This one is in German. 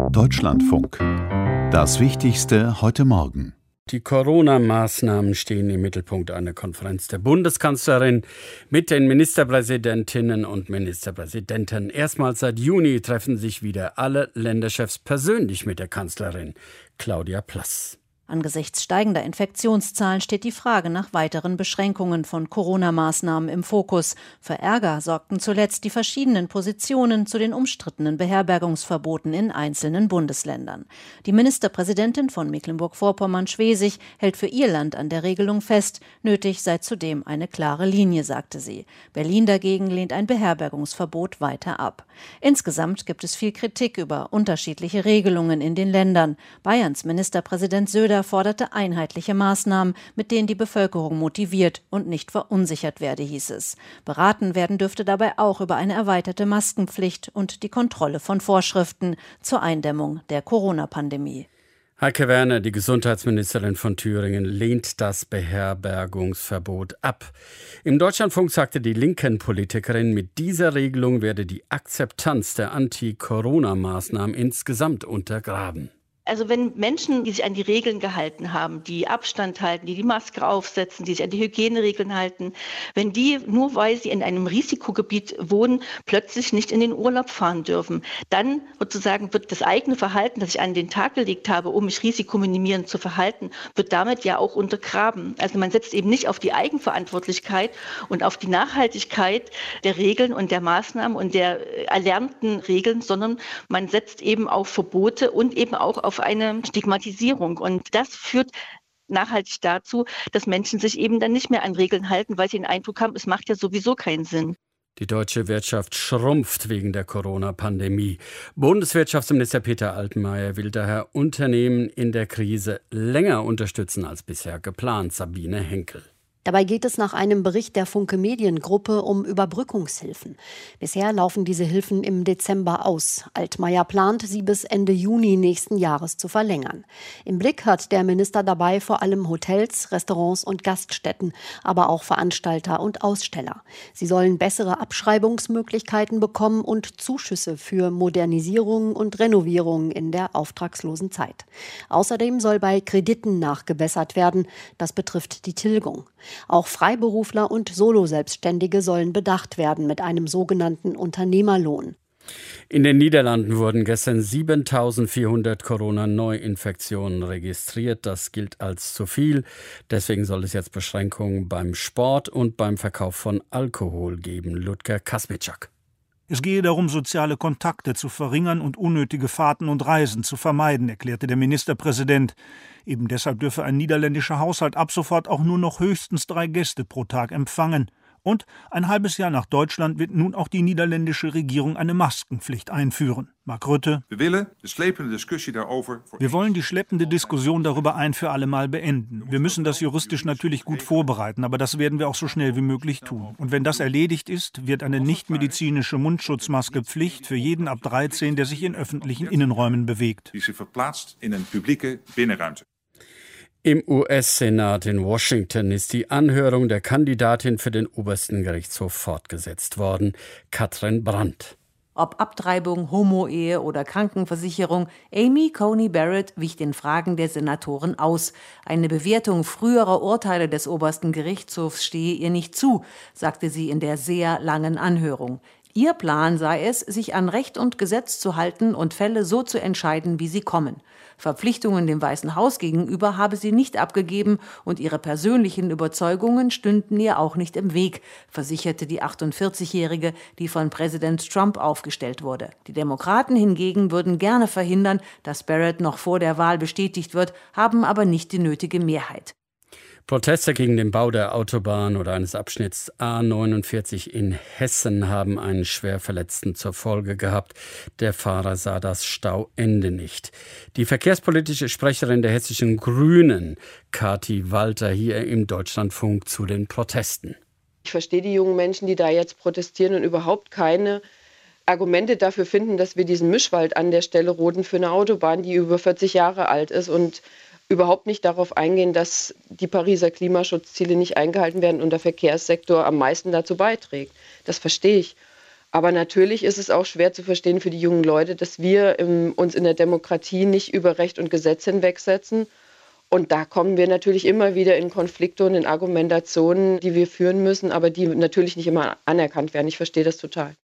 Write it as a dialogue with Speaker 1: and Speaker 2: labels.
Speaker 1: Deutschlandfunk. Das Wichtigste heute Morgen.
Speaker 2: Die Corona-Maßnahmen stehen im Mittelpunkt einer Konferenz der Bundeskanzlerin mit den Ministerpräsidentinnen und Ministerpräsidenten. Erstmals seit Juni treffen sich wieder alle Länderchefs persönlich mit der Kanzlerin. Claudia Plass.
Speaker 3: Angesichts steigender Infektionszahlen steht die Frage nach weiteren Beschränkungen von Corona-Maßnahmen im Fokus. Für Ärger sorgten zuletzt die verschiedenen Positionen zu den umstrittenen Beherbergungsverboten in einzelnen Bundesländern. Die Ministerpräsidentin von Mecklenburg-Vorpommern-Schwesig hält für ihr Land an der Regelung fest. Nötig sei zudem eine klare Linie, sagte sie. Berlin dagegen lehnt ein Beherbergungsverbot weiter ab. Insgesamt gibt es viel Kritik über unterschiedliche Regelungen in den Ländern. Bayerns Ministerpräsident Söder forderte einheitliche Maßnahmen, mit denen die Bevölkerung motiviert und nicht verunsichert werde, hieß es. Beraten werden dürfte dabei auch über eine erweiterte Maskenpflicht und die Kontrolle von Vorschriften zur Eindämmung der Corona-Pandemie.
Speaker 2: Heike Werner, die Gesundheitsministerin von Thüringen, lehnt das Beherbergungsverbot ab. Im Deutschlandfunk sagte die linken Politikerin, mit dieser Regelung werde die Akzeptanz der Anti-Corona-Maßnahmen insgesamt untergraben.
Speaker 4: Also wenn Menschen, die sich an die Regeln gehalten haben, die Abstand halten, die die Maske aufsetzen, die sich an die Hygieneregeln halten, wenn die, nur weil sie in einem Risikogebiet wohnen, plötzlich nicht in den Urlaub fahren dürfen, dann sozusagen wird das eigene Verhalten, das ich an den Tag gelegt habe, um mich risikominimierend zu verhalten, wird damit ja auch untergraben. Also man setzt eben nicht auf die Eigenverantwortlichkeit und auf die Nachhaltigkeit der Regeln und der Maßnahmen und der erlernten Regeln, sondern man setzt eben auf Verbote und eben auch auf eine Stigmatisierung. Und das führt nachhaltig dazu, dass Menschen sich eben dann nicht mehr an Regeln halten, weil sie den Eindruck haben, es macht ja sowieso keinen Sinn.
Speaker 2: Die deutsche Wirtschaft schrumpft wegen der Corona-Pandemie. Bundeswirtschaftsminister Peter Altmaier will daher Unternehmen in der Krise länger unterstützen als bisher geplant. Sabine Henkel.
Speaker 5: Dabei geht es nach einem Bericht der Funke Mediengruppe um Überbrückungshilfen. Bisher laufen diese Hilfen im Dezember aus. Altmaier plant, sie bis Ende Juni nächsten Jahres zu verlängern. Im Blick hat der Minister dabei vor allem Hotels, Restaurants und Gaststätten, aber auch Veranstalter und Aussteller. Sie sollen bessere Abschreibungsmöglichkeiten bekommen und Zuschüsse für Modernisierungen und Renovierungen in der auftragslosen Zeit. Außerdem soll bei Krediten nachgebessert werden. Das betrifft die Tilgung. Auch Freiberufler und Solo-Selbstständige sollen bedacht werden mit einem sogenannten Unternehmerlohn.
Speaker 2: In den Niederlanden wurden gestern 7.400 Corona-Neuinfektionen registriert. Das gilt als zu viel. Deswegen soll es jetzt Beschränkungen beim Sport und beim Verkauf von Alkohol geben. Ludger Kasmitschak.
Speaker 6: Es gehe darum, soziale Kontakte zu verringern und unnötige Fahrten und Reisen zu vermeiden, erklärte der Ministerpräsident. Eben deshalb dürfe ein niederländischer Haushalt ab sofort auch nur noch höchstens 3 Gäste pro Tag empfangen. Und ein halbes Jahr nach Deutschland wird nun auch die niederländische Regierung eine Maskenpflicht einführen. Mark Rutte: Wir wollen die schleppende Diskussion darüber ein für alle Mal beenden. Wir müssen das juristisch natürlich gut vorbereiten, aber das werden wir auch so schnell wie möglich tun. Und wenn das erledigt ist, wird eine nichtmedizinische Mundschutzmaske Pflicht für jeden ab 13, der sich in öffentlichen Innenräumen bewegt.
Speaker 2: Im US-Senat in Washington ist die Anhörung der Kandidatin für den obersten Gerichtshof fortgesetzt worden, Katrin Brandt.
Speaker 7: Ob Abtreibung, Homo-Ehe oder Krankenversicherung, Amy Coney Barrett wich den Fragen der Senatoren aus. Eine Bewertung früherer Urteile des obersten Gerichtshofs stehe ihr nicht zu, sagte sie in der sehr langen Anhörung. Ihr Plan sei es, sich an Recht und Gesetz zu halten und Fälle so zu entscheiden, wie sie kommen. Verpflichtungen dem Weißen Haus gegenüber habe sie nicht abgegeben und ihre persönlichen Überzeugungen stünden ihr auch nicht im Weg, versicherte die 48-Jährige, die von Präsident Trump aufgestellt wurde. Die Demokraten hingegen würden gerne verhindern, dass Barrett noch vor der Wahl bestätigt wird, haben aber nicht die nötige Mehrheit.
Speaker 2: Proteste gegen den Bau der Autobahn oder eines Abschnitts A49 in Hessen haben einen Schwerverletzten zur Folge gehabt. Der Fahrer sah das Stauende nicht. Die verkehrspolitische Sprecherin der hessischen Grünen, Kathi Walter, hier im Deutschlandfunk zu den Protesten.
Speaker 8: Ich verstehe die jungen Menschen, die da jetzt protestieren und überhaupt keine Argumente dafür finden, dass wir diesen Mischwald an der Stelle roden für eine Autobahn, die über 40 Jahre alt ist und überhaupt nicht darauf eingehen, dass die Pariser Klimaschutzziele nicht eingehalten werden und der Verkehrssektor am meisten dazu beiträgt. Das verstehe ich. Aber natürlich ist es auch schwer zu verstehen für die jungen Leute, dass wir uns in der Demokratie nicht über Recht und Gesetz hinwegsetzen. Und da kommen wir natürlich immer wieder in Konflikte und in Argumentationen, die wir führen müssen, aber die natürlich nicht immer anerkannt werden. Ich verstehe das total.